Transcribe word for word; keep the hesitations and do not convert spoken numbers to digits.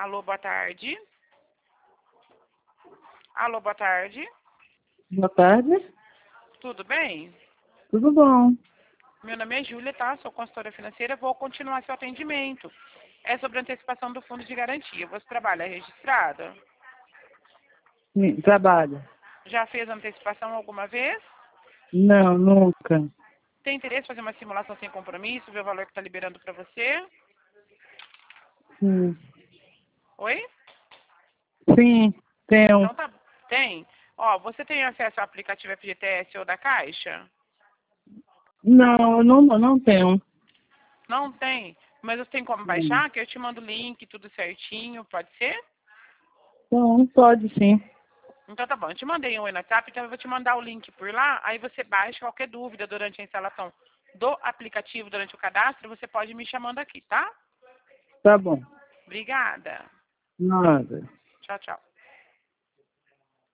Alô, boa tarde. Alô, boa tarde. Boa tarde. Tudo bem? Tudo bom? Meu nome é Júlia, tá? Sou consultora financeira. Vou continuar seu atendimento. É sobre a antecipação do fundo de garantia. Você trabalha registrada? Sim, trabalho. Já fez antecipação alguma vez? Não, nunca. Tem interesse em fazer uma simulação sem compromisso, ver o valor que está liberando para você? Sim. Oi? Sim, tenho. Então tá. Tem? Ó, você tem acesso ao aplicativo F G T S ou da Caixa? Não, não, não tenho. Não tem? Mas você tem como Hum. baixar? Que eu te mando o link, tudo certinho, pode ser? Não, pode sim. Então tá bom, eu te mandei um no WhatsApp, então eu vou te mandar o link por lá, aí você baixa qualquer dúvida durante a instalação do aplicativo, durante o cadastro, você pode ir me chamando aqui, tá? Tá bom. Obrigada. Nada. Tchau, tchau.